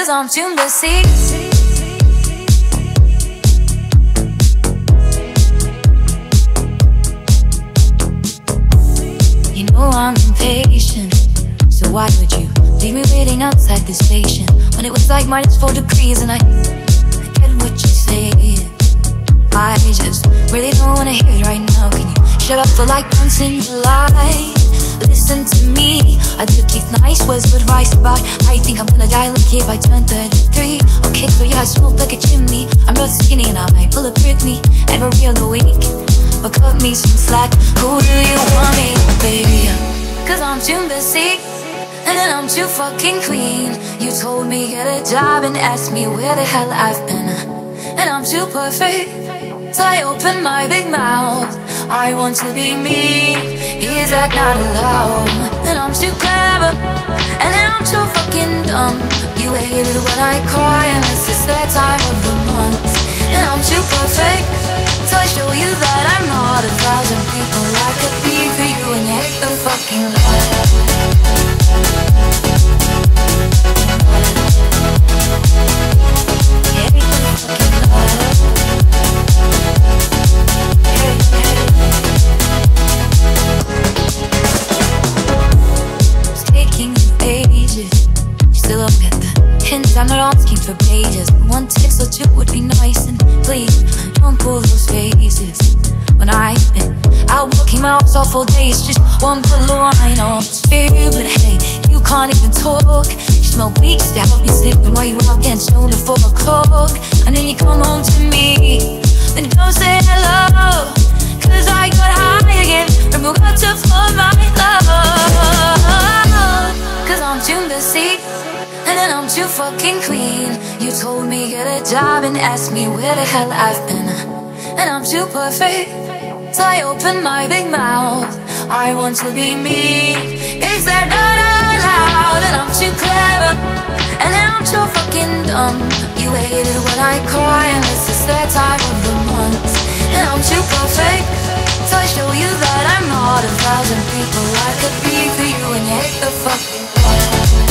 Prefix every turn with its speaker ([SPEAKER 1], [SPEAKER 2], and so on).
[SPEAKER 1] Cause I'm too busy. You know I'm impatient, so why would you leave me waiting outside the station when it was like -4 degrees and I get what you're saying. I just really don't wanna hear it right now. Can you shut up for like once in your life? Listen to me, I took these nice words of advice about I think I'm gonna die like here by 10:33. Okay, so yeah, I smoke like a chimney. I'm real skinny and I might pull a Britney. Never real weak, but cut me some slack. Who do you want me, baby? Cause I'm too busy, and then I'm too fucking clean. You told me get a job and asked me where the hell I've been. And I'm too perfect, so I open my big mouth. I want to be me, is that not allowed? And I'm too clever, and then I'm too fucking dumb. You hate it when I cry, and this is that time of the month. And I'm too perfect, so I show you that I'm not 1,000 people. I could be for you, and you hate the fucking love. It's taking you ages. You still don't get the hint. I'm not asking for pages. One text or two would be nice, and please don't pull those faces. When I've been out working my ass off all day, it's just one little line on spirit. But hey, you can't even talk. You smell weak, stab up your sleeping while you out getting stoned at 4 o'clock. And then you come home to me, then don't say hello. Cause I got high again and forgot to find my love. Cause I'm too busy, and then I'm too fucking clean. You told me get a job and asked me where the hell I've been. And I'm too perfect, so I open my big mouth. I want to be me, is that not allowed? And I'm too clever, and then I'm too fucking dumb. You hate it when I cry, and this is that time of the month. And I'm too perfect, so I show you that I'm not 1,000 people. I could be for you, and you hate the fucking love.